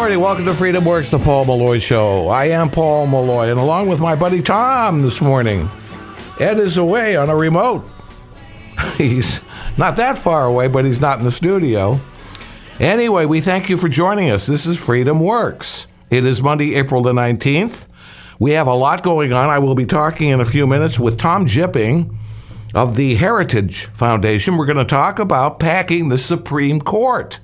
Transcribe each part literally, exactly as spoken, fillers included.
morning. Welcome to Freedom Works, the Paul Malloy Show. I am Paul Malloy, and along with my buddy Tom this morning, Ed is away on a remote. He's not that far away, but he's not in the studio. Anyway, we thank you for joining us. This is Freedom Works. It is Monday, April the nineteenth. We have a lot going on. I will be talking in a few minutes with Tom Jipping of the Heritage Foundation. We're going to talk about packing the Supreme Court.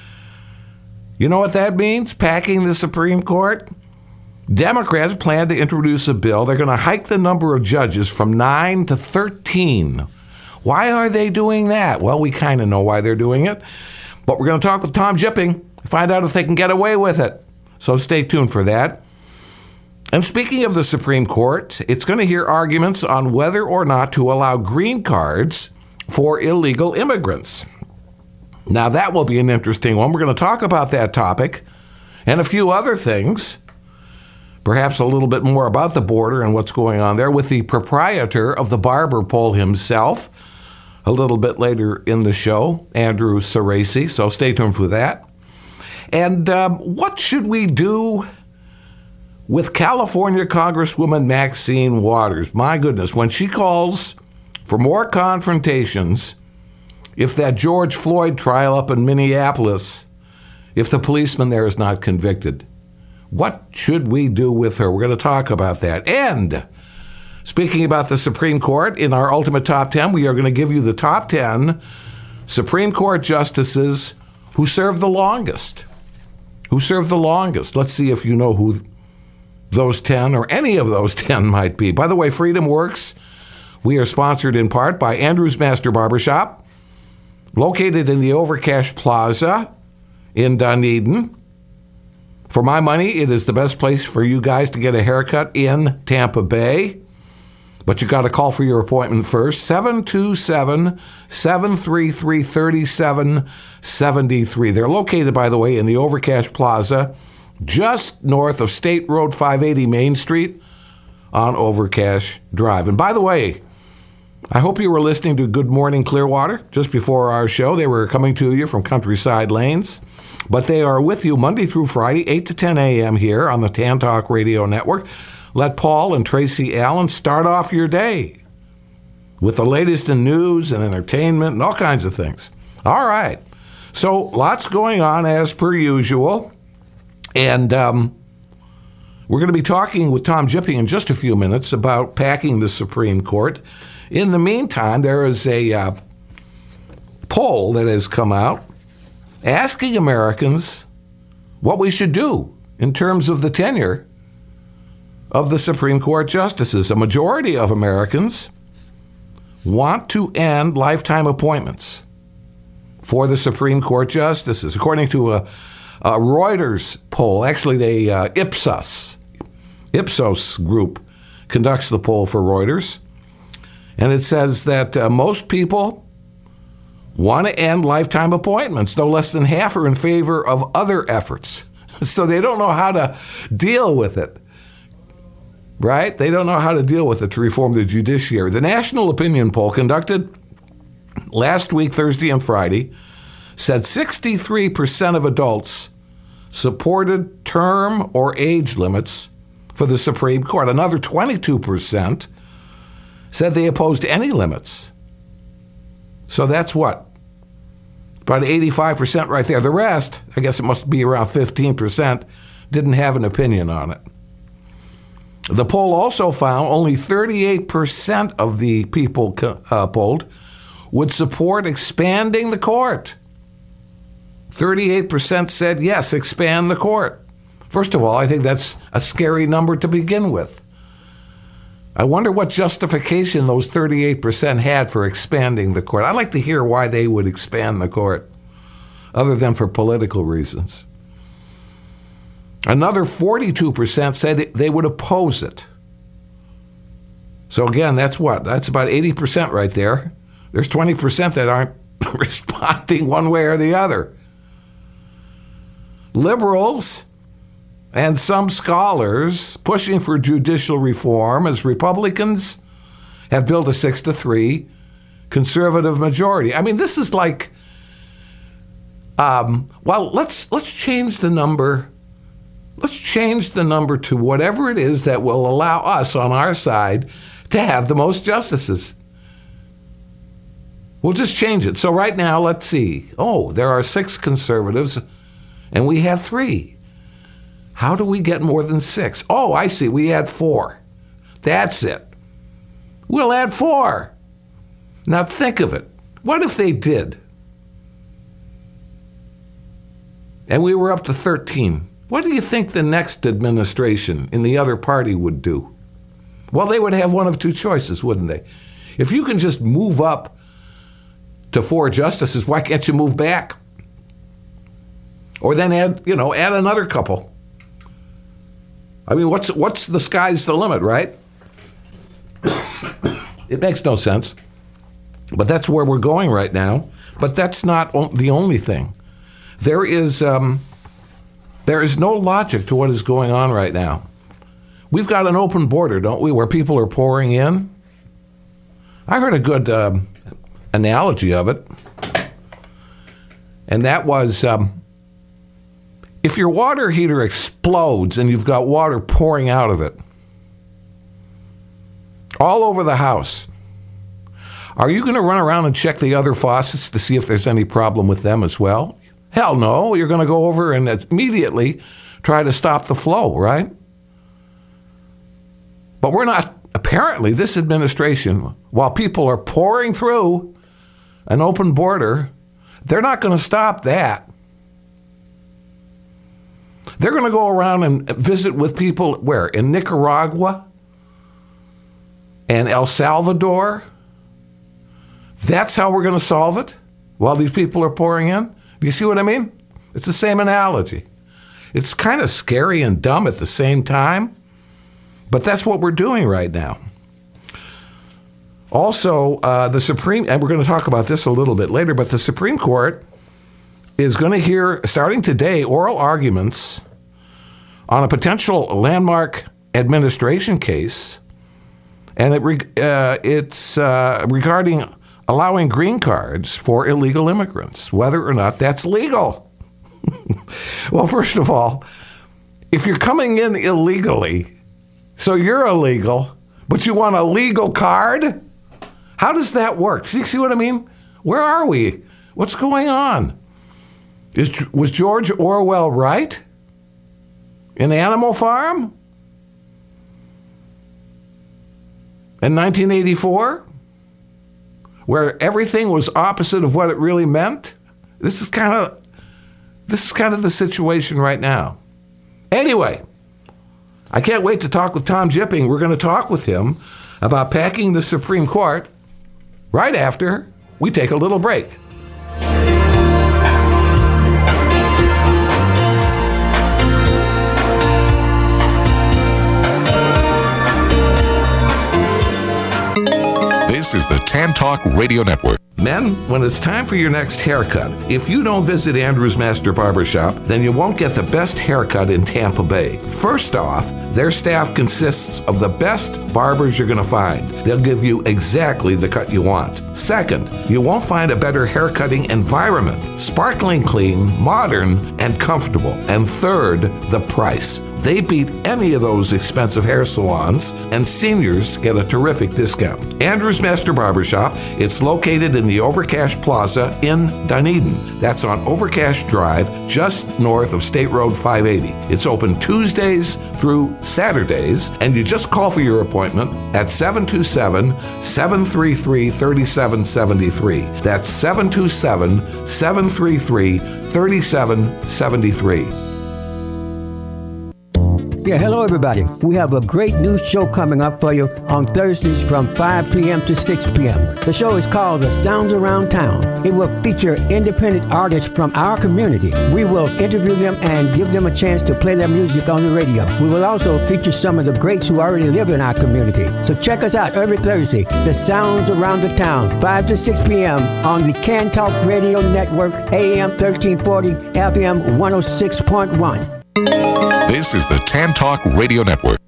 You know what that means, packing the Supreme Court? Democrats plan to introduce a bill. They're going to hike the number of judges from nine to thirteen. Why are they doing that? Well, we kind of know why they're doing it. But we're going to talk with Tom Jipping, find out if they can get away with it. So stay tuned for that. And speaking of the Supreme Court, it's going to hear arguments on whether or not to allow green cards for illegal immigrants. Now, that will be an interesting one. We're going to talk about that topic and a few other things, perhaps a little bit more about the border and what's going on there with the proprietor of the Barber poll himself a little bit later in the show, Andrew Cerasi. So stay tuned for that. And um, what should we do with California Congresswoman Maxine Waters? My goodness, when she calls for more confrontations, if that George Floyd trial up in Minneapolis, if the policeman there is not convicted, what should we do with her? We're going to talk about that. And speaking about the Supreme Court, in our Ultimate Top ten, we are going to give you the top ten Supreme Court justices who served the longest. Who served the longest. Let's see if you know who those ten or any of those ten might be. By the way, Freedom Works, we are sponsored in part by Andrew's Master Barbershop, located in the Overcash Plaza in Dunedin. For my money, it is the best place for you guys to get a haircut in Tampa Bay. But you got to call for your appointment first. seven two seven, seven three three, three seven seven three. They're located, by the way, in the Overcash Plaza, just north of State Road five eighty Main Street on Overcash Drive. And by the way, I hope you were listening to Good Morning Clearwater just before our show. They were coming to you from Countryside Lanes, but they are with you Monday through Friday, eight to ten a.m. here on the Tan Talk Radio Network. Let Paul and Tracy Allen start off your day with the latest in news and entertainment and all kinds of things. All right. So lots going on as per usual. And um, we're going to be talking with Tom Jipping in just a few minutes about packing the Supreme Court. In the meantime, there is a uh, poll that has come out asking Americans what we should do in terms of the tenure of the Supreme Court justices. A majority of Americans want to end lifetime appointments for the Supreme Court justices. According to a, a Reuters poll, actually the uh, Ipsos, Ipsos group conducts the poll for Reuters, and it says that uh, most people want to end lifetime appointments, though less than half are in favor of other efforts. So they don't know how to deal with it, right? They don't know how to deal with it to reform the judiciary. The National Opinion Poll conducted last week, Thursday and Friday, said sixty-three percent of adults supported term or age limits for the Supreme Court. Another twenty-two percent said they opposed any limits. So that's what? About eighty-five percent right there. The rest, I guess it must be around fifteen percent, didn't have an opinion on it. The poll also found only thirty-eight percent of the people uh, polled would support expanding the court. thirty-eight percent said, yes, expand the court. First of all, I think that's a scary number to begin with. I wonder what justification those thirty-eight percent had for expanding the court. I'd like to hear why they would expand the court, other than for political reasons. Another forty-two percent said they would oppose it. So again, that's what? That's about eighty percent right there. There's twenty percent that aren't responding one way or the other. Liberals and some scholars pushing for judicial reform as Republicans have built a six to three conservative majority. I mean, this is like, um, well, let's let's change the number let's change the number to whatever it is that will allow us on our side to have the most justices. We'll just change it. So right now, let's see. Oh, there are six conservatives, and we have three. How do we get more than six? Oh, I see. We add four. That's it. We'll add four. Now think of it. What if they did? And we were up to thirteen. What do you think the next administration in the other party would do? Well, they would have one of two choices, wouldn't they? If you can just move up to four justices, why can't you move back? Or then add, you know, add another couple. I mean, what's what's the sky's the limit, right? It makes no sense. But that's where we're going right now. But that's not the only thing. There is um, there is no logic to what is going on right now. We've got an open border, don't we, where people are pouring in? I heard a good um, analogy of it. And that was, um, if your water heater explodes and you've got water pouring out of it all over the house, are you going to run around and check the other faucets to see if there's any problem with them as well? Hell no. You're going to go over and immediately try to stop the flow, right? But we're not, apparently, this administration, while people are pouring through an open border, they're not going to stop that. They're going to go around and visit with people, where? In Nicaragua and El Salvador? That's how we're going to solve it while these people are pouring in? Do you see what I mean? It's the same analogy. It's kind of scary and dumb at the same time, but that's what we're doing right now. Also, uh, the Supreme, and we're going to talk about this a little bit later, but the Supreme Court is going to hear, starting today, oral arguments on a potential landmark administration case, and it uh, it's uh, regarding allowing green cards for illegal immigrants, whether or not that's legal. Well, first of all, if you're coming in illegally, so you're illegal, but you want a legal card? How does that work? See, see what I mean? Where are we? What's going on? Is, was George Orwell right? In Animal Farm? In nineteen eighty-four? Where everything was opposite of what it really meant? This is kind of this is kind of the situation right now. Anyway, I can't wait to talk with Tom Jipping. We're going to talk with him about packing the Supreme Court right after we take a little break. This is the Tan Talk Radio Network. Men, when it's time for your next haircut, if you don't visit Andrew's Master Barbershop, then you won't get the best haircut in Tampa Bay. First off, their staff consists of the best barbers you're going to find. They'll give you exactly the cut you want. Second, you won't find a better haircutting environment. Sparkling clean, modern, and comfortable. And third, the price. They beat any of those expensive hair salons, and seniors get a terrific discount. Andrew's Master Barbershop, it's located in the Overcash Plaza in Dunedin. That's on Overcash Drive, just north of State Road five eighty. It's open Tuesdays through Saturdays, and you just call for your appointment at seven two seven, seven three three, three seven seven three. That's seven two seven, seven three three, three seven seven three. Yeah, hello everybody. We have a great new show coming up for you on Thursdays from five p.m. to six p.m. The show is called The Sounds Around Town. It will feature independent artists from our community. We will interview them and give them a chance to play their music on the radio. We will also feature some of the greats who already live in our community. So check us out every Thursday, The Sounds Around the Town, five to six p.m. on the Can Talk Radio Network, A M thirteen forty, F M one oh six point one. This is the Tan Talk Radio Network.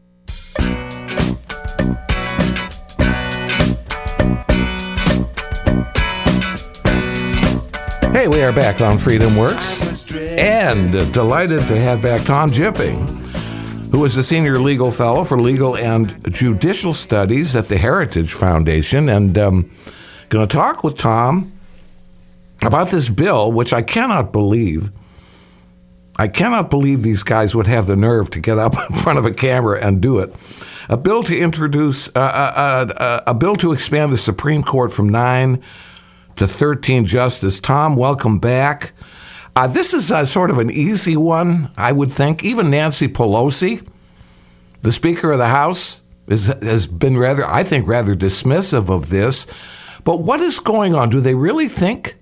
Hey, we are back on Freedom Works, and delighted to have back Tom Jipping who is the Senior Legal Fellow for Legal and Judicial Studies at the Heritage Foundation. And um, going to talk with Tom about this bill, which I cannot believe. I cannot believe these guys would have the nerve to get up in front of a camera and do it. A bill to introduce, uh, uh, uh, a bill to expand the Supreme Court from nine to thirteen justices. Tom, welcome back. Uh, this is a, sort of an easy one, I would think. Even Nancy Pelosi, the Speaker of the House, is, has been rather, I think, rather dismissive of this. But what is going on? Do they really think,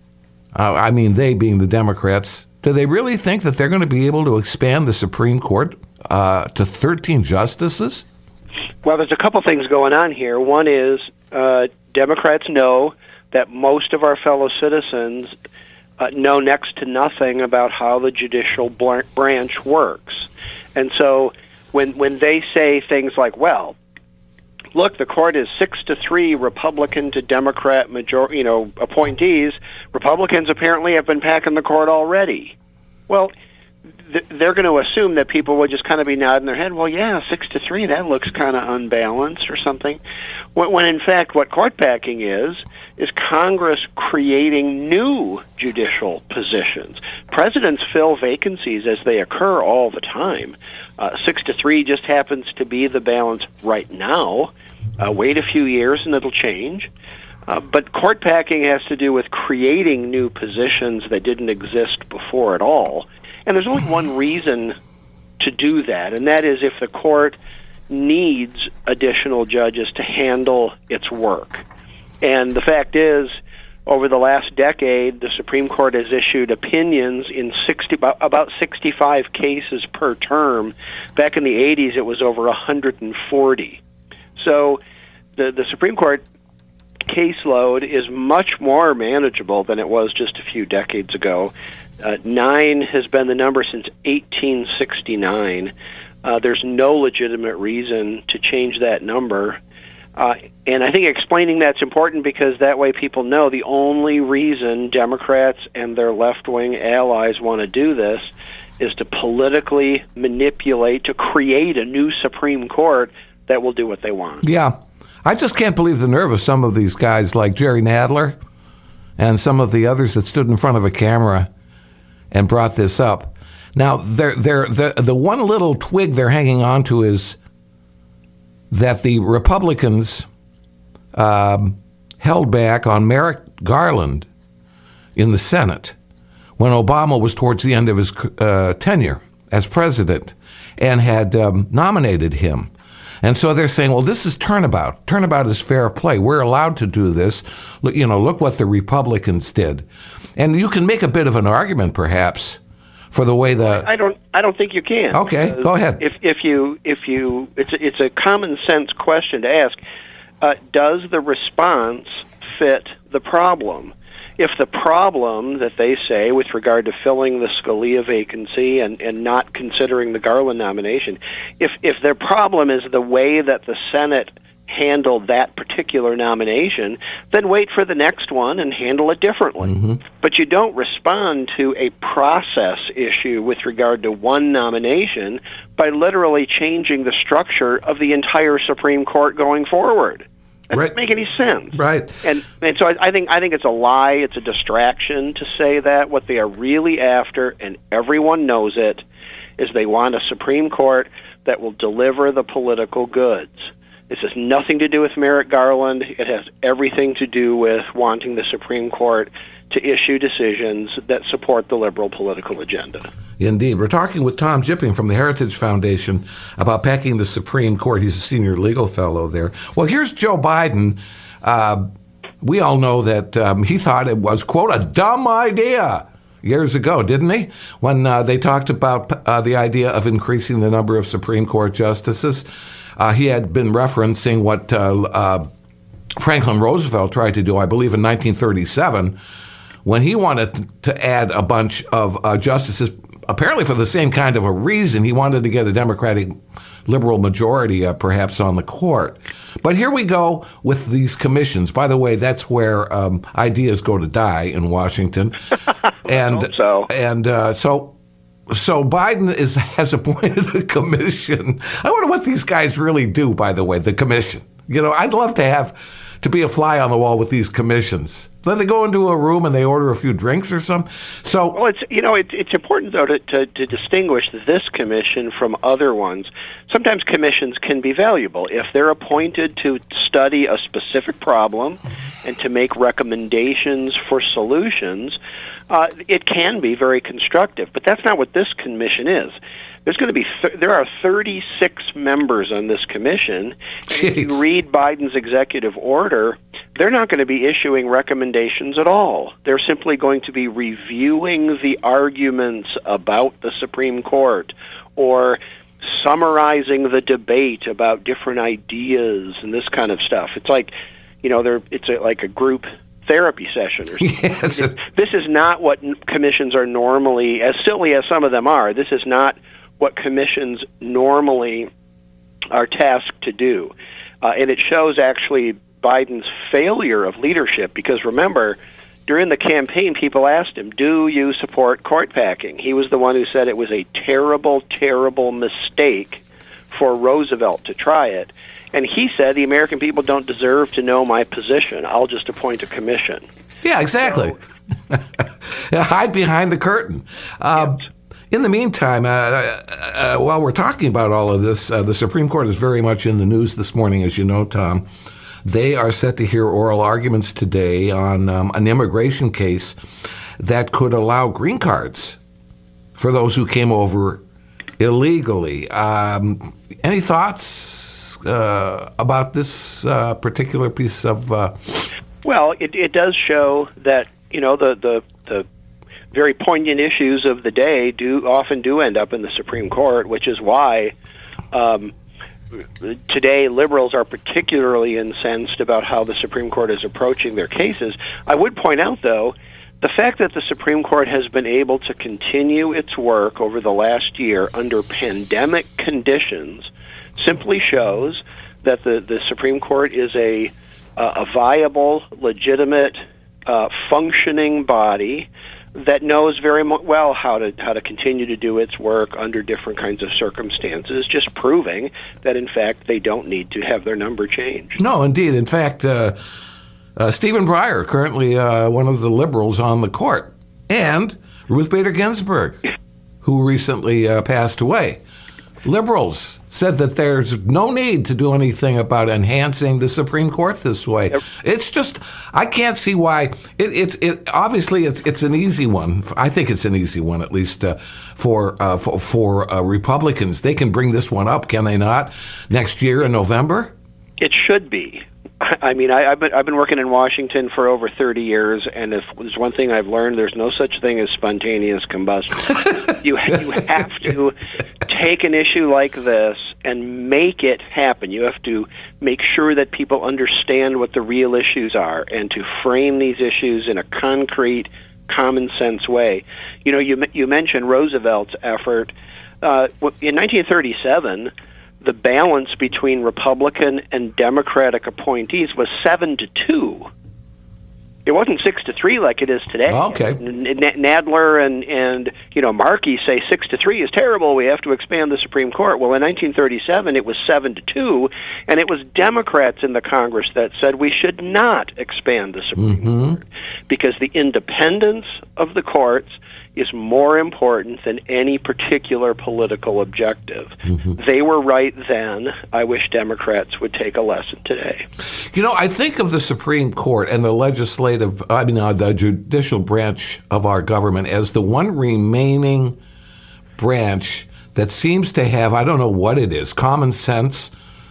uh, I mean, they being the Democrats, do they really think that they're going to be able to expand the Supreme Court uh, to thirteen justices? Well, there's a couple things going on here. One is uh, Democrats know that most of our fellow citizens uh, know next to nothing about how the judicial branch works. And so when when they say things like, well, look, the court is six to three Republican to Democrat major, you know, appointees, Republicans apparently have been packing the court already. Well, th- they're going to assume that people would just kind of be nodding their head, well, yeah, six to three, that looks kind of unbalanced or something. When, when in fact what court packing is, is Congress creating new judicial positions. Presidents fill vacancies as they occur all the time. Uh, six to three just happens to be the balance right now. Uh, wait a few years and it'll change. Uh, but court packing has to do with creating new positions that didn't exist before at all. And there's only one reason to do that, and that is if the court needs additional judges to handle its work. And the fact is, over the last decade, the Supreme Court has issued opinions in sixty about sixty-five cases per term. Back in the eighties, it was over one hundred forty. So the, the Supreme Court caseload is much more manageable than it was just a few decades ago. Uh, nine has been the number since eighteen sixty-nine. Uh, there's no legitimate reason to change that number. Uh, and I think explaining that's important because that way people know the only reason Democrats and their left-wing allies want to do this is to politically manipulate, to create a new Supreme Court that will do what they want. Yeah. I just can't believe the nerve of some of these guys like Jerry Nadler and some of the others that stood in front of a camera and brought this up. Now, they're, they're, the, the one little twig they're hanging on to is that the Republicans um, held back on Merrick Garland in the Senate when Obama was towards the end of his uh, tenure as president and had um, nominated him. And so they're saying, well, this is turnabout. Turnabout is fair play. We're allowed to do this. Look, you know, look what the Republicans did. And you can make a bit of an argument, perhaps, for the way the I don't I don't think you can. Okay, go ahead. If if you if you it's a, it's a common sense question to ask. Uh, does the response fit the problem? If the problem that they say with regard to filling the Scalia vacancy and, and not considering the Garland nomination, if if their problem is the way that the Senate handled that particular nomination, then wait for the next one and handle it differently. Mm-hmm. But you don't respond to a process issue with regard to one nomination by literally changing the structure of the entire Supreme Court going forward. That right. doesn't make any sense. Right. And and so I, I think I think it's a lie, it's a distraction to say that. What they are really after, and everyone knows it, is they want a Supreme Court that will deliver the political goods. This has nothing to do with Merrick Garland. It has everything to do with wanting the Supreme Court to issue decisions that support the liberal political agenda. Indeed. We're talking with Tom Jipping from the Heritage Foundation about packing the Supreme Court. He's a senior legal fellow there. Well, here's Joe Biden. Uh, we all know that um, he thought it was, quote, a dumb idea years ago, didn't he? When uh, they talked about uh, the idea of increasing the number of Supreme Court justices. Uh, he had been referencing what uh, uh, Franklin Roosevelt tried to do, I believe, in nineteen thirty-seven, when he wanted to add a bunch of uh, justices, apparently for the same kind of a reason. He wanted to get a Democratic liberal majority, uh, perhaps, on the court. But here we go with these commissions. By the way, that's where um, ideas go to die in Washington. And I hope so. And uh, so so Biden is has appointed a commission. I wonder what these guys really do, by the way, the commission. You know, I'd love to have to be a fly on the wall with these commissions. Then they go into a room and they order a few drinks or something. So, well, it's you know, it's it's important though to, to to distinguish this commission from other ones. Sometimes commissions can be valuable if they're appointed to study a specific problem and to make recommendations for solutions. Uh, it can be very constructive, but that's not what this commission is. There's going to be th- there are thirty-six members on this commission. And if you read Biden's executive order, they're not going to be issuing recommendations at all. They're simply going to be reviewing the arguments about the Supreme Court or summarizing the debate about different ideas and this kind of stuff. It's like, you know, they're it's a, like a group therapy session or something. Yes. This is not what commissions are normally, as silly as some of them are. This is not what commissions normally are tasked to do. Uh, and it shows actually Biden's failure of leadership because, remember, during the campaign, people asked him, do you support court packing? He was the one who said it was a terrible, terrible mistake for Roosevelt to try it. And he said the American people don't deserve to know my position. I'll just appoint a commission. Yeah, exactly. So, hide behind the curtain. Uh, yes. In the meantime, uh, uh, while we're talking about all of this, uh, the Supreme Court is very much in the news this morning, as you know, Tom. They are set to hear oral arguments today on um, an immigration case that could allow green cards for those who came over illegally. Um, any thoughts uh, about this uh, particular piece of... Uh... Well, it, it does show that, you know, the, the, the very poignant issues of the day do often do end up in the Supreme Court, which is why um, today liberals are particularly incensed about how the Supreme Court is approaching their cases. I would point out, though, the fact that the Supreme Court has been able to continue its work over the last year under pandemic conditions simply shows that the, the Supreme Court is a, uh, a viable, legitimate, uh, functioning body that knows very well how to how to continue to do its work under different kinds of circumstances, just proving that, in fact, they don't need to have their number changed. No, indeed. In fact, uh, uh, Stephen Breyer, currently uh, one of the liberals on the court, and Ruth Bader Ginsburg, who recently uh, passed away. Liberals said that there's no need to do anything about enhancing the Supreme Court this way. Yep. It's just, I can't see why. It, it's it obviously it's it's an easy one. I think it's an easy one, at least uh, for uh, for, for uh, Republicans. They can bring this one up, can they not? Next year in November. It should be. I mean, I, I've been I've been working in Washington for over thirty years, and if there's one thing I've learned, there's no such thing as spontaneous combustion. you you have to take an issue like this and make it happen. You have to make sure that people understand what the real issues are, and to frame these issues in a concrete, common sense way. You know, you you mentioned Roosevelt's effort uh, in nineteen thirty-seven. The balance between Republican and Democratic appointees was seven to two. It wasn't six to three like it is today. Oh, okay. Nadler and and you know Markey say six to three is terrible. We have to expand the Supreme Court. Well, in nineteen thirty-seven, it was seven to two, and it was Democrats in the Congress that said we should not expand the Supreme mm-hmm. Court because the independence of the courts is more important than any particular political objective. Mm-hmm. They were right then. I wish Democrats would take a lesson today. You know, I think of the Supreme Court and the legislative, I mean, uh, the judicial branch of our government as the one remaining branch that seems to have, I don't know what it is, common sense,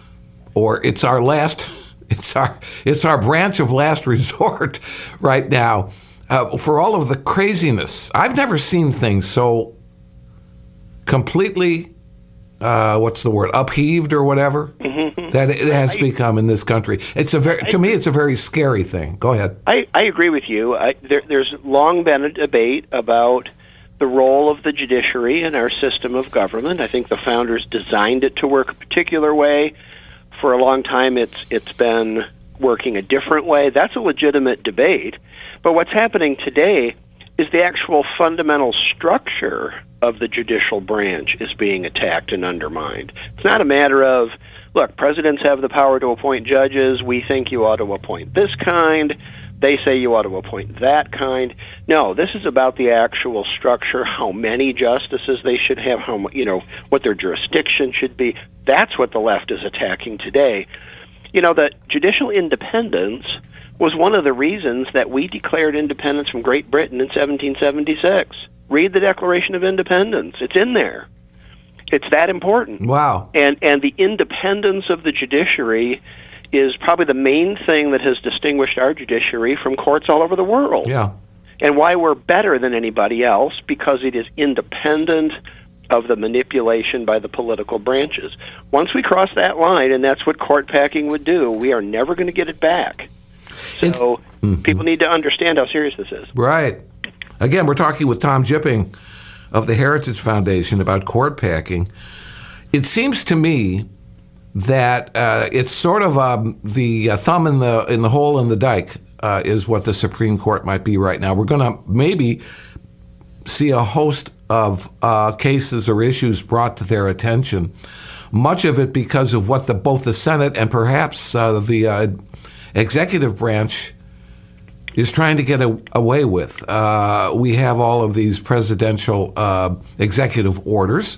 or it's our last, it's our, it's our branch of last resort right now. Uh, for all of the craziness, I've never seen things so completely, uh, what's the word, upheaved or whatever, mm-hmm. that it has I, become in this country. It's a very, I, to me, it's a very scary thing. Go ahead. I, I agree with you. I, there, there's long been a debate about the role of the judiciary in our system of government. I think the founders designed it to work a particular way. For a long time, it's it's been working a different way. That's a legitimate debate. But what's happening today is the actual fundamental structure of the judicial branch is being attacked and undermined. It's not a matter of, look, presidents have the power to appoint judges. We think you ought to appoint this kind. They say you ought to appoint that kind. No, this is about the actual structure, how many justices they should have, how you know what their jurisdiction should be. That's what the left is attacking today. You know, that judicial independence was one of the reasons that we declared independence from Great Britain in seventeen seventy-six. Read the Declaration of Independence. It's in there. It's that important. Wow. And and the independence of the judiciary is probably the main thing that has distinguished our judiciary from courts all over the world. Yeah. And why we're better than anybody else, because it is independent of the manipulation by the political branches. Once we cross that line, and that's what court packing would do, we are never going to get it back. So mm-hmm. people need to understand how serious this is. Right. Again, we're talking with Tom Jipping of the Heritage Foundation about court packing. It seems to me that uh, it's sort of um, the uh, thumb in the in the hole in the dike uh, is what the Supreme Court might be right now. We're going to maybe see a host of uh, cases or issues brought to their attention, much of it because of what the both the Senate and perhaps uh, the uh, executive branch is trying to get a, away with. Uh, we have all of these presidential uh, executive orders.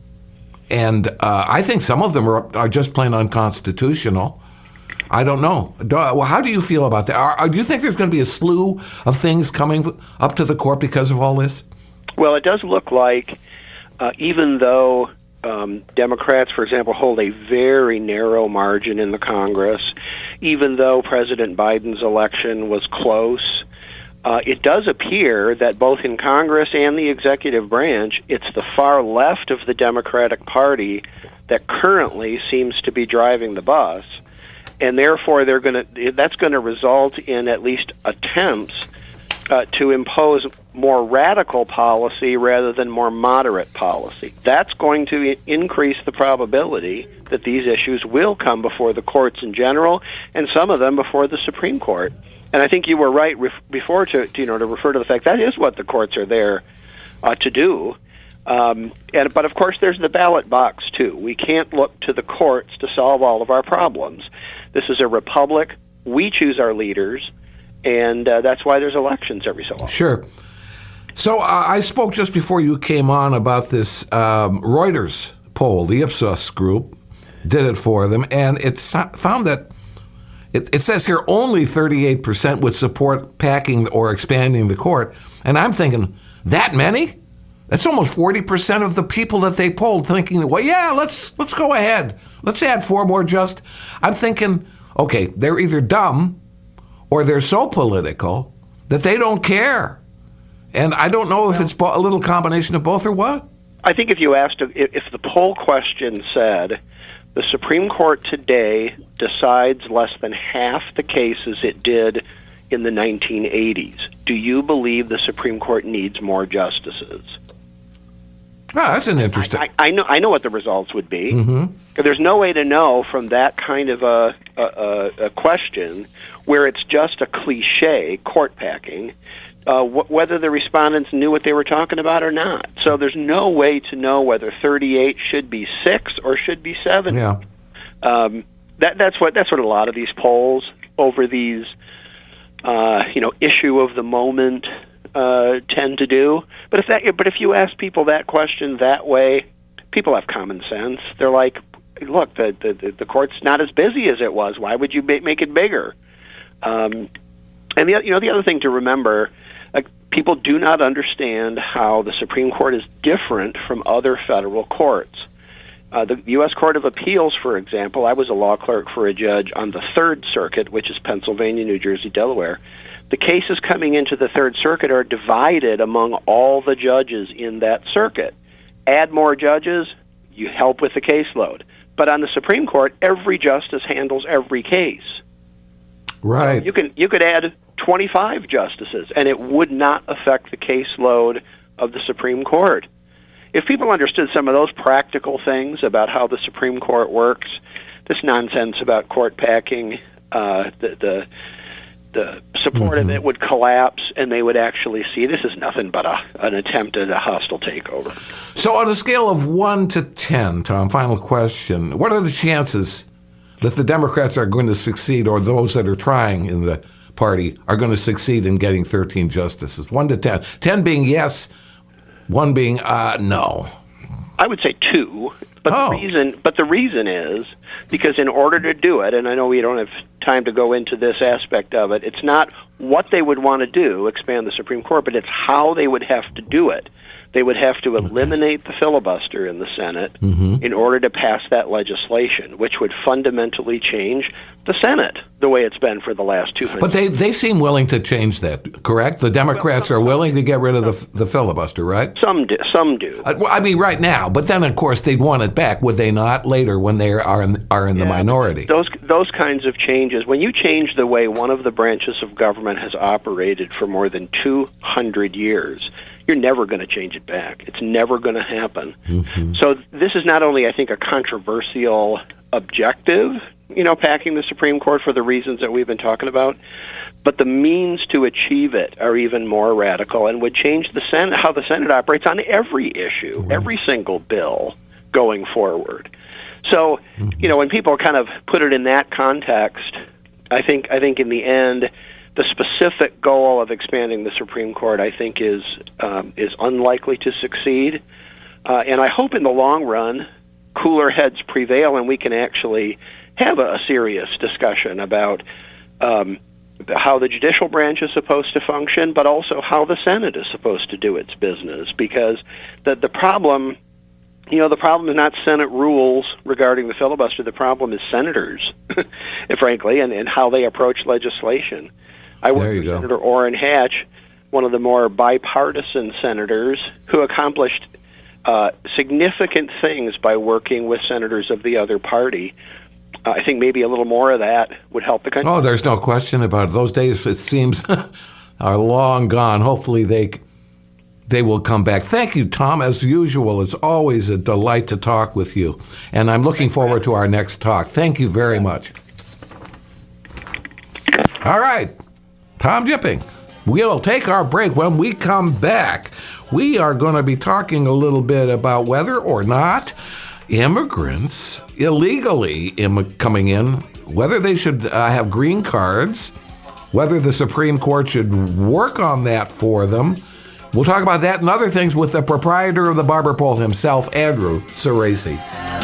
And uh, I think some of them are, are just plain unconstitutional. I don't know. Do, well, how do you feel about that? Are, are, do you think there's going to be a slew of things coming up to the court because of all this? Well, it does look like, uh, even though um, Democrats, for example, hold a very narrow margin in the Congress, even though President Biden's election was close, Uh, it does appear that both in Congress and the executive branch, it's the far left of the Democratic Party that currently seems to be driving the bus, and therefore they're going to. That's going to result in at least attempts uh, to impose more radical policy rather than more moderate policy. That's going to i- increase the probability that these issues will come before the courts in general, and some of them before the Supreme Court. And I think you were right ref- before to, to you know to refer to the fact that is what the courts are there uh, to do. Um, and but of course there's the ballot box too. We can't look to the courts to solve all of our problems. This is a republic. We choose our leaders, and uh, that's why there's elections every so often. Sure. So uh, I spoke just before you came on about this um, Reuters poll. The Ipsos group did it for them, and it found that. It, it says here only thirty-eight percent would support packing or expanding the court. And I'm thinking, that many? That's almost forty percent of the people that they polled thinking, well, yeah, let's let's go ahead. Let's add four more just. I'm thinking, okay, they're either dumb or they're so political that they don't care. And I don't know if it's a little combination of both or what. I think if you asked, if the poll question said, the Supreme Court today decides less than half the cases it did in the nineteen eighties. Do you believe the Supreme Court needs more justices? Oh, that's an interesting. I, I, I know. I know what the results would be. Mm-hmm. There's no way to know from that kind of a, a, a question where it's just a cliche, court packing, uh, wh- whether the respondents knew what they were talking about or not. So there's no way to know whether thirty-eight should be six or should be seven. Yeah. Um, that that's what that's what a lot of these polls over these, uh, you know, issue of the moment uh, tend to do. But if that, but if you ask people that question that way, people have common sense. They're like, look, the the, the court's not as busy as it was. Why would you ba- make it bigger? Um, and the you know the other thing to remember, like, people do not understand how the Supreme Court is different from other federal courts. Uh, the U S Court of Appeals, for example, I was a law clerk for a judge on the Third Circuit, which is Pennsylvania, New Jersey, Delaware. The cases coming into the Third Circuit are divided among all the judges in that circuit. Add more judges, you help with the caseload. But on the Supreme Court, every justice handles every case. Right. So you can you could add twenty-five justices, and it would not affect the caseload of the Supreme Court. If people understood some of those practical things about how the Supreme Court works, this nonsense about court packing, uh, the, the the support mm-hmm. of it would collapse, and they would actually see this is nothing but a, an attempt at a hostile takeover. So on a scale of one to ten, Tom, final question, what are the chances that the Democrats are going to succeed, or those that are trying in the party are going to succeed in getting thirteen justices? one to ten. ten being yes, one being uh, no. I would say two. But oh. the reason, but the reason is because in order to do it, and I know we don't have time to go into this aspect of it, it's not what they would want to do, expand the Supreme Court, but it's how they would have to do it. They would have to eliminate the filibuster in the Senate mm-hmm. in order to pass that legislation, which would fundamentally change the Senate the way it's been for the last two hundred But they, they seem willing to change that, correct? The Democrats well, some, are willing to get rid of the, the filibuster, right? Some do. Some do. Uh, well, I mean, right now. But then, of course, they'd want it back, would they not, later when they are in, are in yeah, the minority? Those, those kinds of changes, when you change the way one of the branches of government has operated for more than two hundred years, you're never going to change it back. It's never going to happen. Mm-hmm. So this is not only, I think, a controversial objective, you know, packing the Supreme Court for the reasons that we've been talking about, but the means to achieve it are even more radical and would change the Senate, how the Senate operates on every issue, mm-hmm. every single bill going forward. So, mm-hmm. you know, when people kind of put it in that context, I think I think in the end, the specific goal of expanding the Supreme Court, I think, is um, is unlikely to succeed. Uh, and I hope in the long run, cooler heads prevail and we can actually have a, a serious discussion about um, how the judicial branch is supposed to function, but also how the Senate is supposed to do its business. Because the, the problem, you know, the problem is not Senate rules regarding the filibuster. The problem is senators, frankly, and, and how they approach legislation. I worked with Senator Orrin Hatch, one of the more bipartisan senators, who accomplished uh, significant things by working with senators of the other party. Uh, I think maybe a little more of that would help the country. Oh, there's no question about it. Those days, it seems, are long gone. Hopefully they they will come back. Thank you, Tom. As usual, it's always a delight to talk with you. And I'm looking forward to our next talk. Thank you very much. All right. Tom Jipping. We'll take our break. When we come back, we are going to be talking a little bit about whether or not immigrants illegally Im- coming in, whether they should uh, have green cards, whether the Supreme Court should work on that for them. We'll talk about that and other things with the proprietor of the Barber Pole himself, Andrew Cerasi.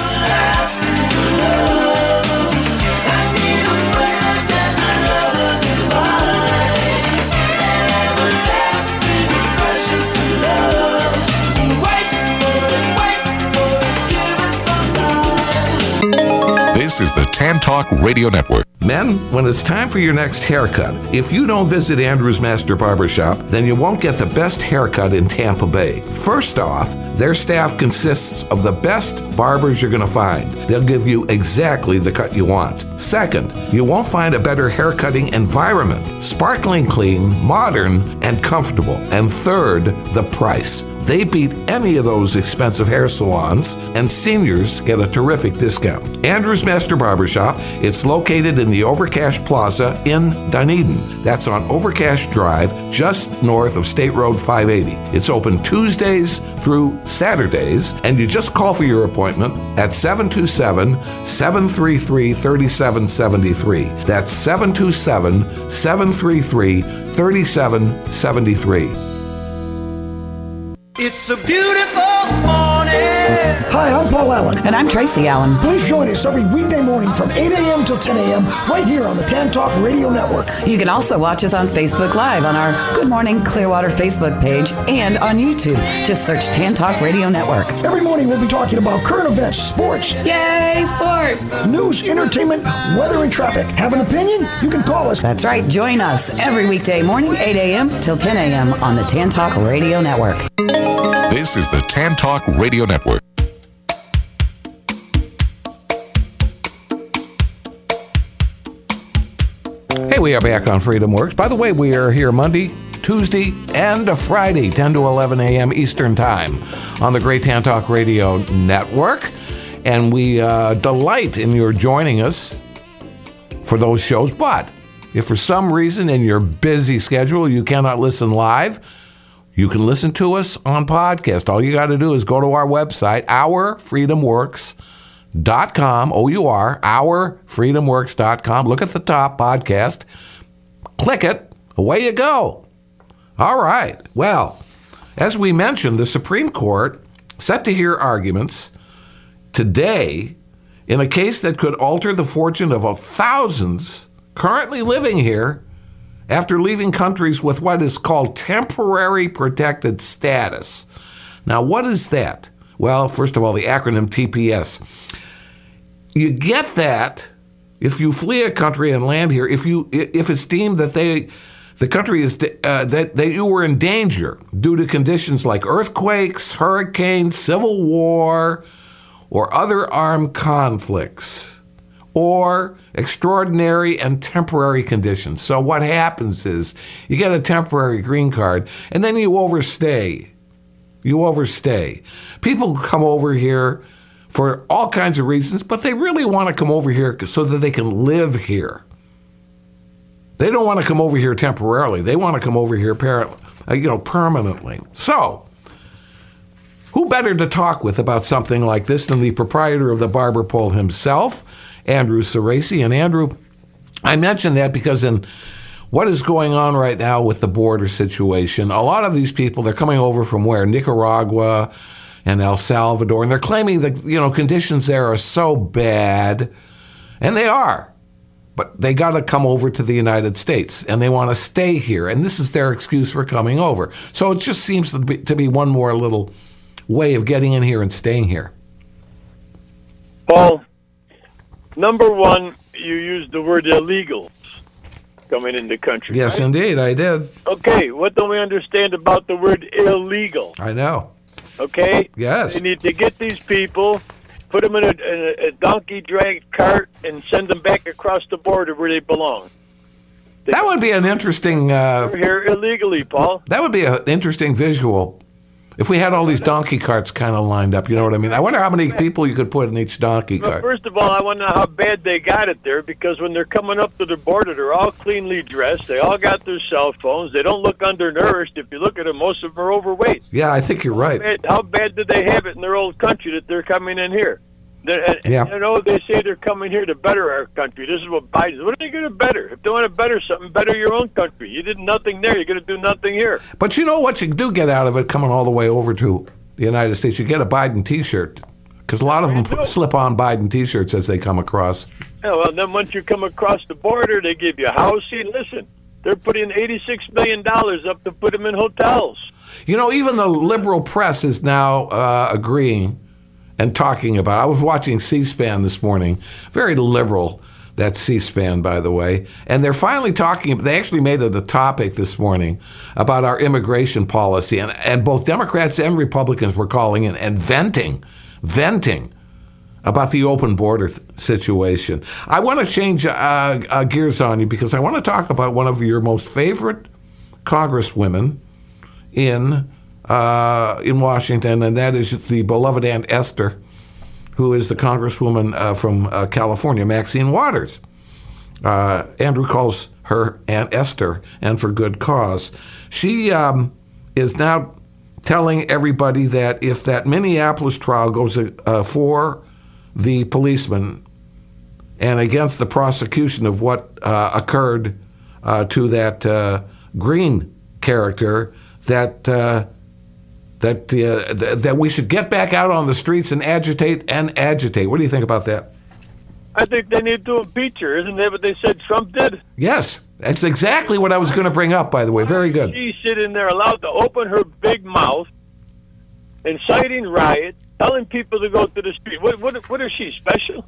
This is the Tan Talk Radio Network. Men, when it's time for your next haircut, if you don't visit Andrew's Master Barbershop, then you won't get the best haircut in Tampa Bay. First off, their staff consists of the best barbers you're going to find. They'll give you exactly the cut you want. Second, you won't find a better haircutting environment. Sparkling clean, modern, and comfortable. And third, the price. They beat any of those expensive hair salons, and seniors get a terrific discount. Andrew's Master Barbershop, it's located in the Overcash Plaza in Dunedin. That's on Overcash Drive, just north of State Road five eighty. It's open Tuesdays through Saturdays, and you just call for your appointment at seven two seven, seven three three, three seven seven three. That's seven two seven, seven three three, three seven seven three. It's a beautiful morning. Hi, I'm Paul Allen. And I'm Tracy Allen. Please join us every weekday morning from eight a.m. till ten a.m. right here on the Tan Talk Radio Network. You can also watch us on Facebook Live on our Good Morning Clearwater Facebook page and on YouTube. Just search Tan Talk Radio Network. Every morning we'll be talking about current events, sports. Yay, sports! News, entertainment, weather, and traffic. Have an opinion? You can call us. That's right. Join us every weekday morning, eight a.m. till ten a.m. on the Tan Talk Radio Network. This is the Tan Talk Radio Network. Hey, we are back on Freedom Works. By the way, we are here Monday, Tuesday, and a Friday, ten to eleven a.m. Eastern Time on the Great Tan Talk Radio Network. And we uh, delight in your joining us for those shows. But If for some reason in your busy schedule you cannot listen live, you can listen to us on podcast. All you got to do is go to our website, our freedom works dot com, O U R, our freedom works dot com. Look at the top, podcast. Click it. Away you go. All right. Well, as we mentioned, the Supreme Court set to hear arguments today in a case that could alter the fortune of thousands currently living here after leaving countries with what is called temporary protected status. Now, what is that? Well, first of all, the acronym T P S. You get that if you flee a country and land here, if you if it's deemed that they the country is uh, that, that you were in danger due to conditions like earthquakes, hurricanes, civil war, or other armed conflicts, or extraordinary and temporary conditions. So what happens is you get a temporary green card, and then you overstay. You overstay. People come over here for all kinds of reasons, but they really want to come over here so that they can live here. They don't want to come over here temporarily. They want to come over here, you know, permanently. So, who better to talk with about something like this than the proprietor of the Barber Pole himself, Andrew Cerasi? And Andrew, I mention that because in what is going on right now with the border situation, a lot of these people, they're coming over from where? Nicaragua and El Salvador, and they're claiming that, you know, conditions there are so bad, and they are. But they got to come over to the United States, and they want to stay here, and this is their excuse for coming over. So it just seems to be, to be one more little way of getting in here and staying here. Paul, number one, you used the word illegals coming in the country. Yes, right? Indeed, I did. Okay, what don't we understand about the word illegal? I know. Okay? Yes. They need to get these people, put them in a, in a donkey drag cart, and send them back across the border where they belong. They that would be an interesting... Uh, They're here illegally, Paul. That would be an interesting visual if we had all these donkey carts kind of lined up. You know what I mean? I wonder how many people you could put in each donkey well, cart. First of all, I want to know how bad they got it there, because when they're coming up to the border, they're all cleanly dressed. They all got their cell phones. They don't look undernourished. If you look at them, most of them are overweight. Yeah, I think you're right. How bad, how bad did they have it in their old country that they're coming in here? And, yeah. You know, they say they're coming here to better our country. This is what Biden. What are they going to better? If they want to better something, better your own country. You did nothing there. You're going to do nothing here. But you know what you do get out of it coming all the way over to the United States? You get a Biden T-shirt, because a lot of them put, slip on Biden T-shirts as they come across. Yeah, well, then once you come across the border, they give you housing. Listen, they're putting eighty-six million dollars up to put them in hotels. You know, even the liberal press is now uh, agreeing and talking about. I was watching C-SPAN this morning, very liberal, that C-SPAN, by the way, and they're finally talking, they actually made it a topic this morning about our immigration policy, and, and both Democrats and Republicans were calling in and venting, venting about the open border th- situation. I want to change uh, uh, gears on you, because I want to talk about one of your most favorite congresswomen in Uh, in Washington, and that is the beloved Aunt Esther, who is the congresswoman uh, from uh, California, Maxine Waters. Uh, Andrew calls her Aunt Esther, and for good cause. She um, is now telling everybody that if that Minneapolis trial goes uh, for the policeman and against the prosecution of what uh, occurred uh, to that uh, Green character, that uh, that uh, th- that we should get back out on the streets and agitate and agitate. What do you think about that? I think they need to impeach her. Isn't that what they said Trump did? Yes, that's exactly what I was going to bring up, by the way. Very good. She's sitting there allowed to open her big mouth, inciting riot, telling people to go to the street. What, what, what is she, special?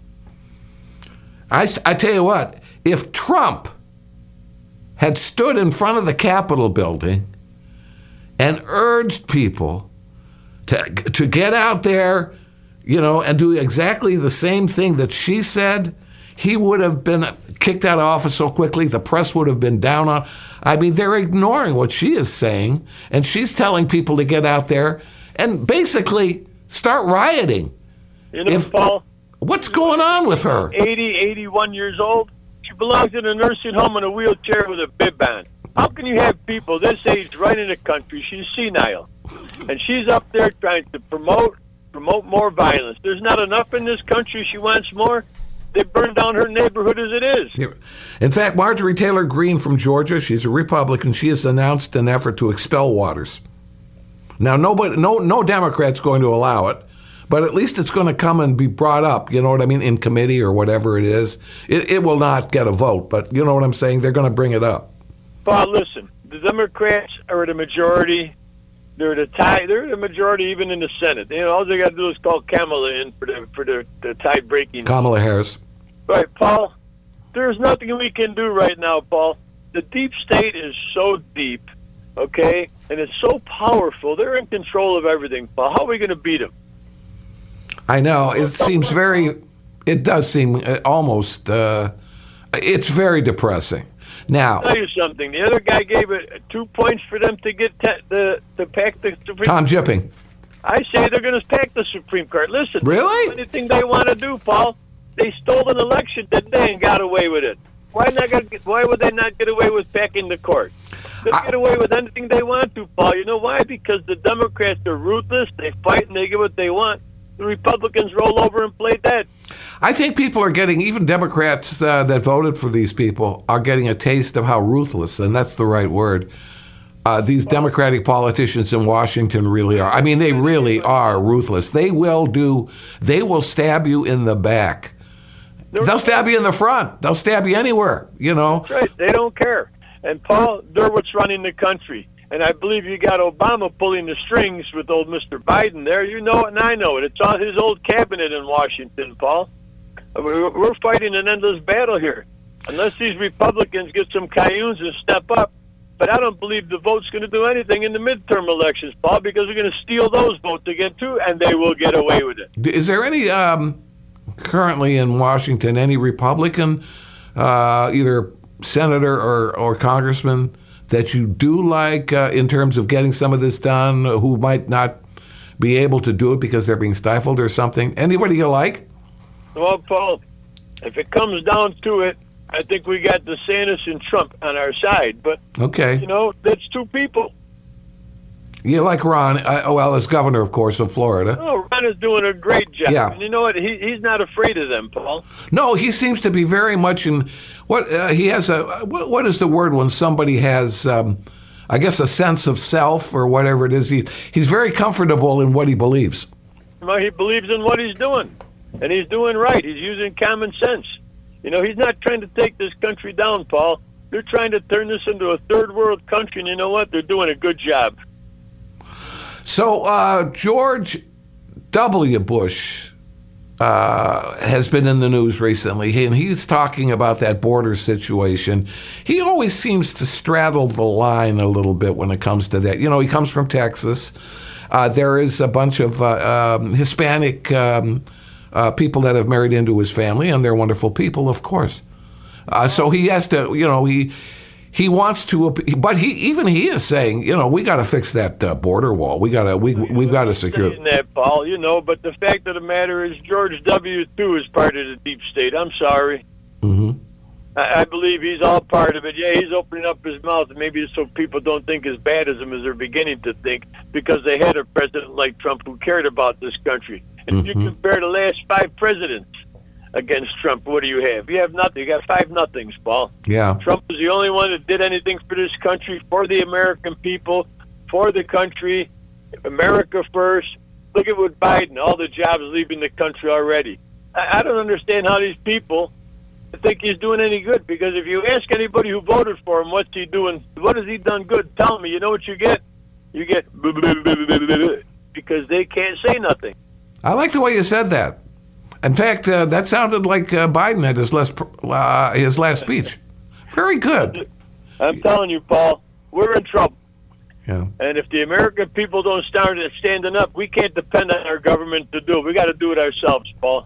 I, I tell you what, if Trump had stood in front of the Capitol building and urged people to to get out there, you know, and do exactly the same thing that she said, he would have been kicked out of office so quickly, the press would have been down on. I mean, they're ignoring what she is saying, and she's telling people to get out there and basically start rioting. You know, if, Paul, what's going on with her? eighty, eighty-one years old. She belongs in a nursing home in a wheelchair with a bib on. How can you have people this age running the country? She's senile. And she's up there trying to promote promote more violence. There's not enough in this country. She wants more. They burned down her neighborhood as it is. In fact, Marjorie Taylor Greene from Georgia, she's a Republican. She has announced an effort to expel Waters. Now, nobody, no, no Democrat's going to allow it, but at least it's going to come and be brought up. You know what I mean? In committee or whatever it is. It, it will not get a vote, but you know what I'm saying? They're going to bring it up. Well, listen, the Democrats are the majority. They're the tie. They're the majority even in the Senate. You know, all they got to do is call Kamala in for the for the, the tie breaking. Kamala Harris. Right, Paul. There's nothing we can do right now, Paul. The deep state is so deep, okay, and it's so powerful. They're in control of everything, Paul. How are we going to beat them? I know. It seems very. It does seem almost. Uh, it's very depressing. Now, I'll tell you something. The other guy gave it two points for them to get te- the to pack the Supreme Tom Jipping. I say they're going to pack the Supreme Court. Listen, really? Anything they want to do, Paul. They stole an election today and got away with it. Why not? Get, why would they not get away with packing the court? They'll I, get away with anything they want to, Paul. You know why? Because the Democrats are ruthless. They fight and they get what they want. The Republicans roll over and play dead. I think people are getting, even Democrats uh, that voted for these people, are getting a taste of how ruthless, and that's the right word, uh, these Democratic politicians in Washington really are. I mean, they really are ruthless. They will do, they will stab you in the back. They'll stab you in the front. They'll stab you anywhere, you know. That's right. They don't care. And, Paul, they're what's running the country. And I believe you got Obama pulling the strings with old Mister Biden there. You know it and I know it. It's on his old cabinet in Washington, Paul. We're fighting an endless battle here. Unless these Republicans get some cayunes and step up. But I don't believe the vote's going to do anything in the midterm elections, Paul, because we're going to steal those votes again, too, and they will get away with it. Is there any, um, currently in Washington, any Republican, uh, either senator or, or congressman, that you do like uh, in terms of getting some of this done, who might not be able to do it because they're being stifled or something? Anybody you like? Well, Paul, if it comes down to it, I think we got DeSantis and Trump on our side. But, okay, you know, that's two people. You like Ron, uh, well, as governor, of course, of Florida. Oh, Ron is doing a great job. Yeah. And you know what? He, he's not afraid of them, Paul. No, he seems to be very much in what uh, he has a, what, what is the word when somebody has, um, I guess, a sense of self or whatever it is. He, he's very comfortable in what he believes. Well, he believes in what he's doing, and he's doing right. He's using common sense. You know, he's not trying to take this country down, Paul. They're trying to turn this into a third world country, and you know what? They're doing a good job. So uh, George W. Bush uh, has been in the news recently, and he's talking about that border situation. He always seems to straddle the line a little bit when it comes to that. You know, he comes from Texas. Uh, there is a bunch of uh, um, Hispanic um, uh, people that have married into his family, and they're wonderful people, of course. Uh, so he has to, you know, he... He wants to, but he even he is saying, you know, we got to fix that uh, border wall. We got to, we we've got to secure that, Paul. You know, but the fact of the matter is, George W. too is part of the deep state. I'm sorry. Mm-hmm. I, I believe he's all part of it. Yeah, he's opening up his mouth, maybe so people don't think as bad as him as they're beginning to think, because they had a president like Trump who cared about this country. And mm-hmm. if you compare the last five presidents against Trump, what do you have? You have nothing. You got five nothings, Paul. Yeah. Trump was the only one that did anything for this country, for the American people, for the country, America first. Look at what Biden, all the jobs leaving the country already. I, I don't understand how these people think he's doing any good, because if you ask anybody who voted for him, what's he doing, what has he done good, tell me, you know what you get? You get because they can't say nothing. I like the way you said that. In fact, uh, that sounded like uh, Biden at his last uh, his last speech. Very good. I'm telling you, Paul, we're in trouble. Yeah. And if the American people don't start standing up, we can't depend on our government to do it. We got to do it ourselves, Paul.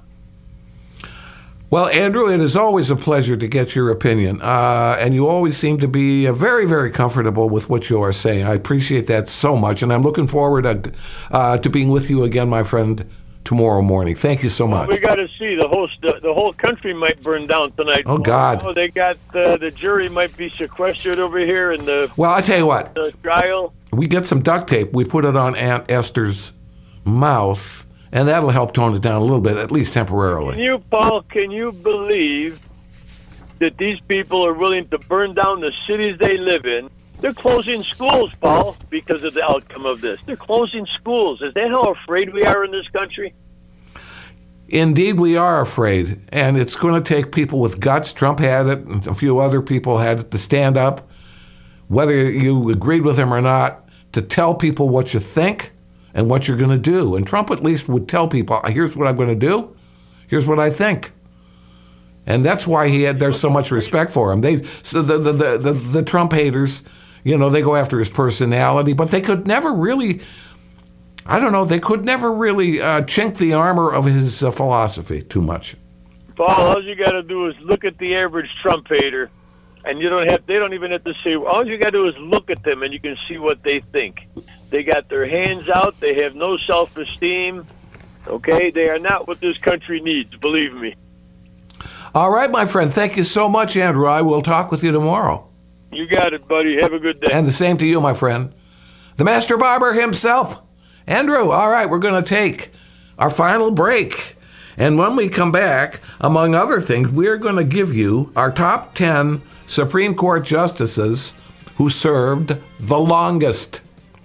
Well, Andrew, it is always a pleasure to get your opinion, uh, and you always seem to be uh, very, very comfortable with what you are saying. I appreciate that so much, and I'm looking forward to, uh, to being with you again, my friend, tomorrow morning. Thank you so much. We got to see the whole the, the whole country might burn down tonight. Oh God! Oh, they got uh, the jury might be sequestered over here in the. Well, I tell you what. The trial. We get some duct tape. We put it on Aunt Esther's mouth, and that'll help tone it down a little bit, at least temporarily. Can you, Paul? Can you believe that these people are willing to burn down the cities they live in? They're closing schools, Paul, because of the outcome of this. They're closing schools. Is that how afraid we are in this country? Indeed, we are afraid, and it's going to take people with guts. Trump had it, and a few other people had it, to stand up, whether you agreed with him or not, to tell people what you think and what you're going to do. And Trump at least would tell people, here's what I'm going to do, here's what I think. And that's why he had there's so much respect for him. They so the the, the, the the Trump haters, you know, they go after his personality, but they could never really, I don't know, they could never really uh, chink the armor of his uh, philosophy too much. Paul, all you got to do is look at the average Trump hater, and you don't have, they don't even have to say, all you got to do is look at them, and you can see what they think. They got their hands out. They have no self-esteem. Okay? They are not what this country needs, believe me. All right, my friend. Thank you so much, Andrew. I will talk with you tomorrow. You got it, buddy. Have a good day. And the same to you, my friend. The Master Barber himself, Andrew. All right, we're going to take our final break. And when we come back, among other things, we're going to give you our top ten Supreme Court justices who served the longest.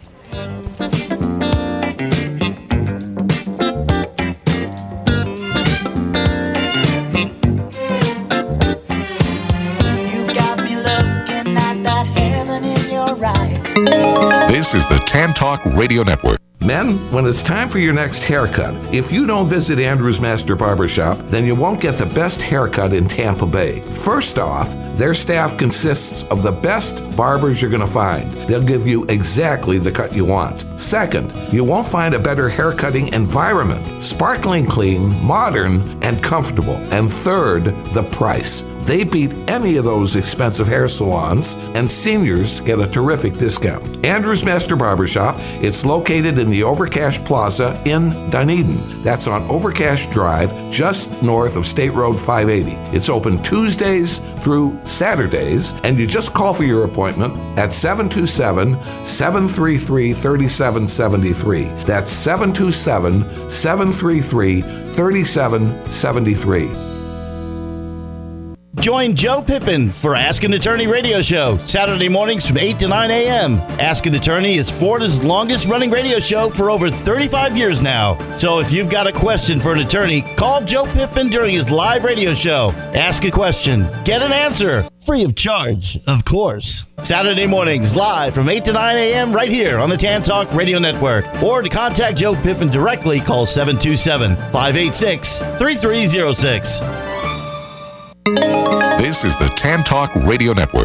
This is the Tan Talk Radio Network. Men, when it's time for your next haircut, if you don't visit Andrew's Master Barber Shop, then you won't get the best haircut in Tampa Bay. First off, their staff consists of the best barbers you're going to find. They'll give you exactly the cut you want. Second, you won't find a better haircutting environment. Sparkling clean, modern, and comfortable. And third, the price. They beat any of those expensive hair salons, and seniors get a terrific discount. Andrew's Master Barbershop, it's located in the Overcash Plaza in Dunedin. That's on Overcash Drive, just north of State Road five eighty. It's open Tuesdays through Saturdays, and you just call for your appointment at seven two seven, seven three three, three seven seven three. That's seven two seven, seven three three, three seven seven three. Join Joe Pippin for Ask an Attorney radio show, Saturday mornings from eight to nine a.m. Ask an Attorney is Florida's longest running radio show for over thirty-five years now. So if you've got a question for an attorney, call Joe Pippin during his live radio show. Ask a question, get an answer, free of charge, of course. Saturday mornings live from eight to nine a.m. right here on the Tan Talk Radio Network. Or to contact Joe Pippin directly, call seven two seven, five eight six, three three zero six. This is the Tan Talk Radio Network.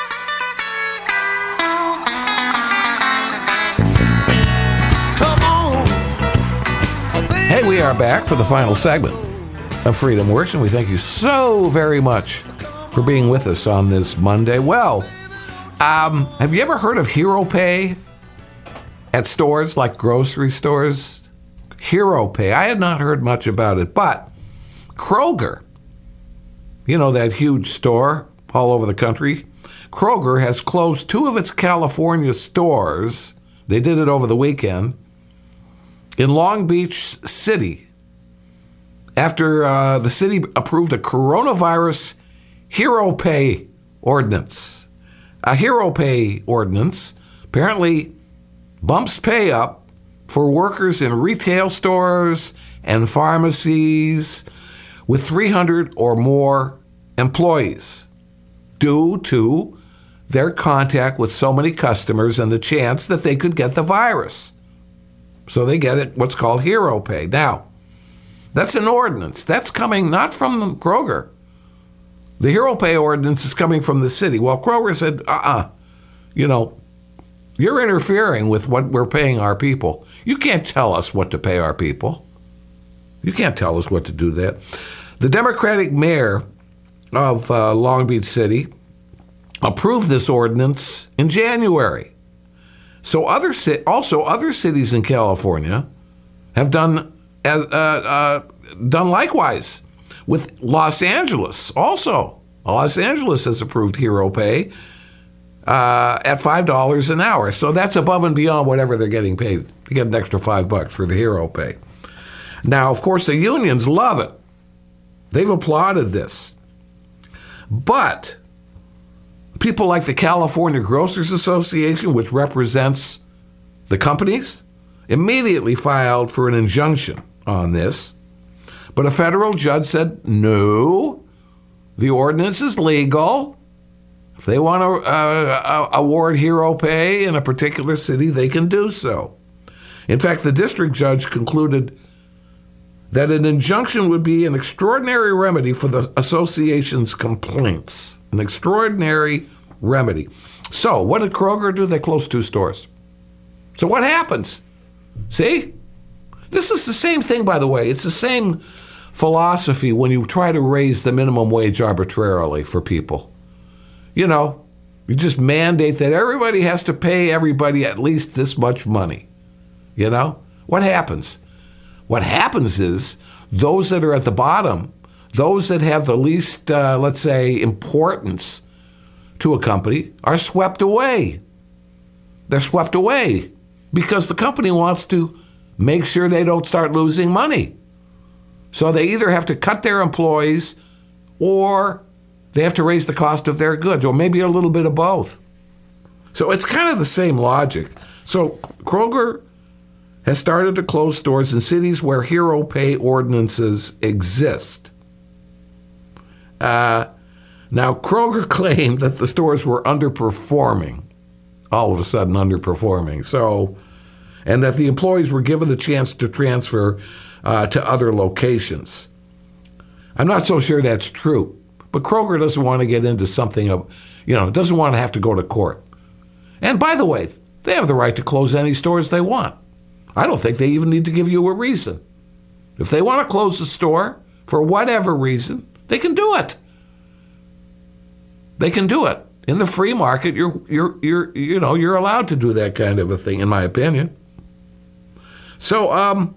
Come on. Hey, we are back for the final segment of Freedom Works, and we thank you so very much for being with us on this Monday. Well, um, have you ever heard of Hero Pay at stores like grocery stores? Hero Pay. I had not heard much about it, but Kroger, you know, that huge store all over the country, Kroger has closed two of its California stores. They did it over the weekend in Long Beach City after uh, the city approved a coronavirus Hero Pay ordinance. A Hero Pay ordinance apparently bumps pay up for workers in retail stores and pharmacies with three hundred or more employees due to their contact with so many customers and the chance that they could get the virus. So they get it, what's called Hero Pay. Now, that's an ordinance. That's coming not from Kroger. The Hero Pay ordinance is coming from the city. Well, Kroger said, uh-uh, you know, you're interfering with what we're paying our people. You can't tell us what to pay our people. You can't tell us what to do that. The Democratic mayor of uh, Long Beach City approved this ordinance in January. So other ci- also other cities in California have done as, uh, uh, done likewise with Los Angeles. Also, Los Angeles has approved hero pay uh, at five dollars an hour. So that's above and beyond whatever they're getting paid. You get an extra five bucks for the hero pay. Now, of course, the unions love it. They've applauded this. But people like the California Grocers Association, which represents the companies, immediately filed for an injunction on this. But a federal judge said, no, the ordinance is legal. If they want to uh, award hero pay in a particular city, they can do so. In fact, the district judge concluded that an injunction would be an extraordinary remedy for the association's complaints. An extraordinary remedy. So, what did Kroger do? They closed two stores. So what happens? See? This is the same thing, by the way. It's the same philosophy when you try to raise the minimum wage arbitrarily for people. You know, you just mandate that everybody has to pay everybody at least this much money. You know? What happens? What happens is those that are at the bottom, those that have the least, uh, let's say, importance to a company are swept away. They're swept away because the company wants to make sure they don't start losing money. So they either have to cut their employees or they have to raise the cost of their goods, or maybe a little bit of both. So it's kind of the same logic. So Kroger has started to close stores in cities where hero pay ordinances exist. Uh, now, Kroger claimed that the stores were underperforming, all of a sudden underperforming. So, and that the employees were given the chance to transfer uh, to other locations. I'm not so sure that's true, but Kroger doesn't want to get into something of, you know, doesn't want to have to go to court. And by the way, they have the right to close any stores they want. I don't think they even need to give you a reason. If they want to close the store for whatever reason, they can do it. They can do it. In the free market, you're you're you're you know, you're allowed to do that kind of a thing, in my opinion. So, um,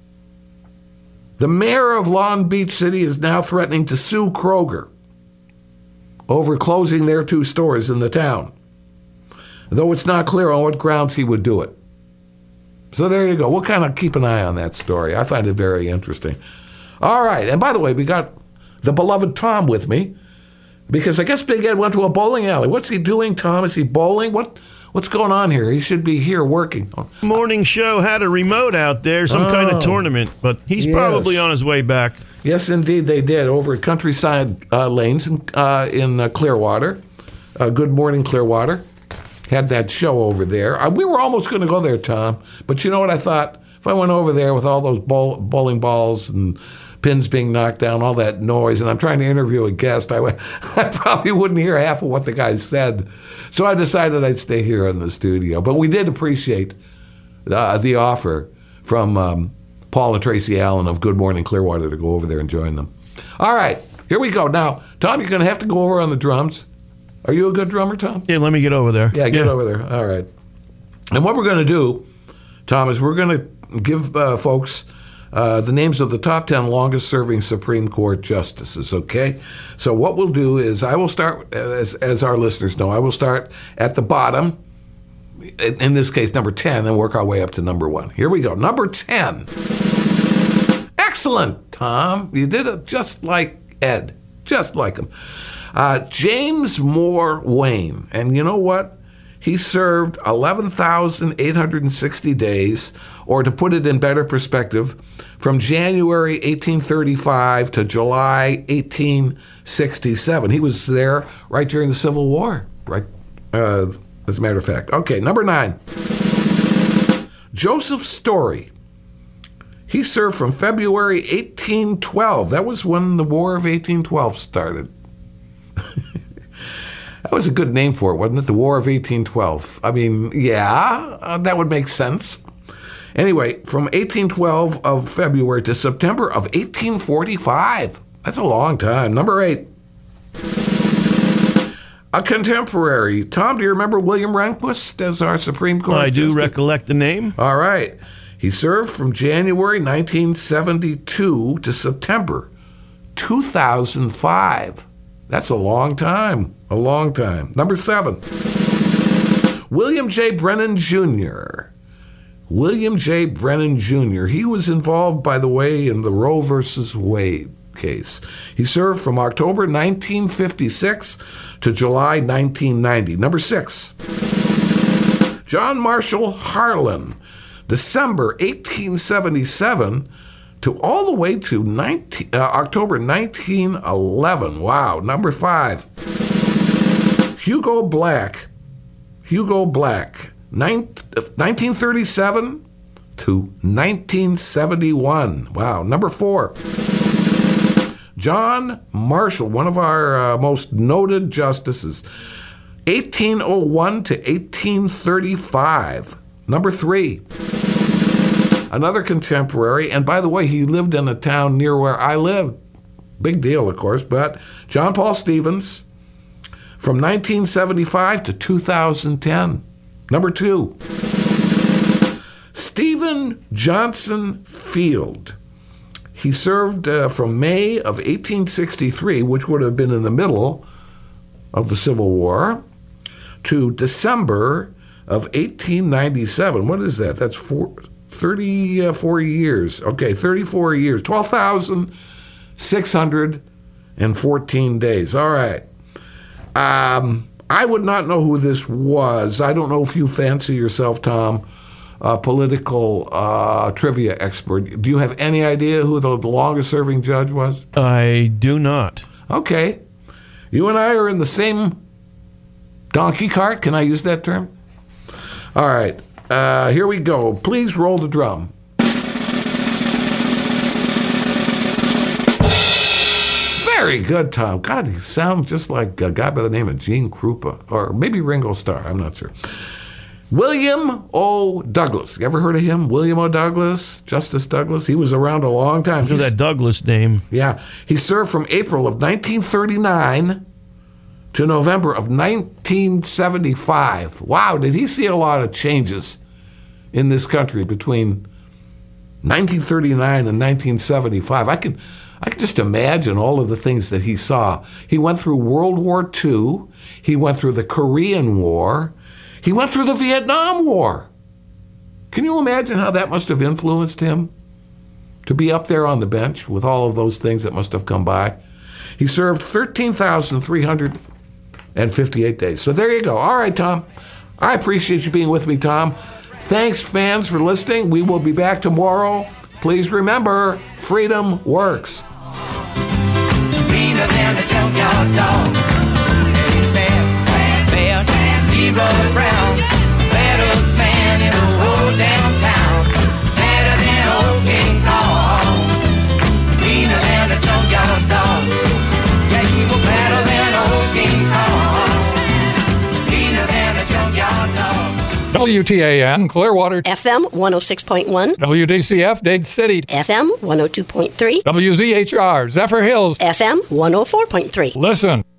the mayor of Long Beach City is now threatening to sue Kroger over closing their two stores in the town, though it's not clear on what grounds he would do it. So there you go. We'll kind of keep an eye on that story. I find it very interesting. All right. And by the way, we got the beloved Tom with me because I guess Big Ed went to a bowling alley. What's he doing, Tom? Is he bowling? What What's going on here? He should be here working. Morning show had a remote out there, some oh, kind of tournament, but he's yes. probably on his way back. Yes, indeed, they did over at Countryside uh, Lanes in, uh, in uh, Clearwater. Uh, Good Morning Clearwater. Had that show over there. Uh, we were almost going to go there, Tom. But you know what I thought? If I went over there with all those bowl, bowling balls and pins being knocked down, all that noise, and I'm trying to interview a guest, I, went, I probably wouldn't hear half of what the guy said. So I decided I'd stay here in the studio. But we did appreciate uh, the offer from um, Paul and Tracy Allen of Good Morning Clearwater to go over there and join them. All right, here we go. Now, Tom, you're going to have to go over on the drums. Are you a good drummer, Tom? Yeah, let me get over there. Yeah, get yeah. over there. All right. And what we're going to do, Tom, is we're going to give uh, folks uh, the names of the top ten longest-serving Supreme Court justices, okay? So what we'll do is I will start, as, as our listeners know, I will start at the bottom, in, in this case, number ten, and work our way up to number one. Here we go. Number ten. Excellent, Tom. You did it just like Ed, just like him. Uh, James Moore Wayne, and you know what? He served eleven thousand eight hundred sixty days, or to put it in better perspective, from January eighteen thirty-five to July eighteen sixty-seven. He was there right during the Civil War, right? Uh, as a matter of fact. Okay, number nine. Joseph Story. He served from February eighteen twelve. That was when the War of eighteen twelve started. That was a good name for it, wasn't it? The War of eighteen twelve. I mean, yeah, uh, that would make sense. Anyway, from eighteen twelve of February to September of eighteen forty-five. That's a long time. Number eight. A contemporary. Tom, do you remember William Rehnquist as our Supreme Court I do justice? recollect the name. All right. He served from January nineteen seventy-two to September two thousand five. That's a long time, a long time. Number seven, William J. Brennan Junior William J. Brennan Junior He was involved, by the way, in the Roe versus Wade case. He served from October nineteen fifty-six to July nineteen ninety. Number six, John Marshall Harlan, December eighteen seventy-seven to all the way to nineteen, uh, October nineteen eleven. Wow. Number five, Hugo Black. Hugo Black, nineteen thirty-seven to nineteen seventy-one. Wow. Number four, John Marshall, one of our uh, most noted justices, eighteen oh one to eighteen thirty-five. Number three, another contemporary, and by the way, he lived in a town near where I live. Big deal, of course, but John Paul Stevens, from nineteen seventy-five to two thousand ten. Number two, Stephen Johnson Field. He served uh, from May of eighteen sixty-three, which would have been in the middle of the Civil War, to December of eighteen ninety-seven. What is that? That's four, thirty-four years. Okay, thirty-four years. twelve thousand six hundred fourteen days. All right. Um, I would not know who this was. I don't know if you fancy yourself, Tom, a political uh, trivia expert. Do you have any idea who the longest-serving judge was? I do not. Okay. You and I are in the same donkey cart. Can I use that term? All right. Uh, here we go. Please roll the drum. Very good, Tom. God, you sound just like a guy by the name of Gene Krupa, or maybe Ringo Starr. I'm not sure. William O. Douglas. You ever heard of him? William O. Douglas, Justice Douglas. He was around a long time. I know that Douglas name. Yeah. He served from April of nineteen thirty-nine to November of nineteen seventy-five. Wow, did he see a lot of changes in this country between nineteen thirty-nine and nineteen seventy-five? I can, I can just imagine all of the things that he saw. He went through World War Two. He went through the Korean War. He went through the Vietnam War. Can you imagine how that must have influenced him to be up there on the bench with all of those things that must have come by? He served thirteen thousand three hundred fifty-eight days. So there you go. All right, Tom. I appreciate you being with me, Tom. Thanks, fans, for listening. We will be back tomorrow. Please remember, freedom works. Meaner than a junkyard dog. Bad, bad, bad, Leroy Brown. Baddest man in the whole downtown. Better than old King Kong. Meaner than a junkyard dog. Yeah, he was better than old King Kong. Meaner than a junkyard dog. W T A N, Clearwater. F M one oh six point one. W D C F, Dade City. F M one oh two point three. W Z H R, Zephyr Hills. F M one oh four point three. Listen.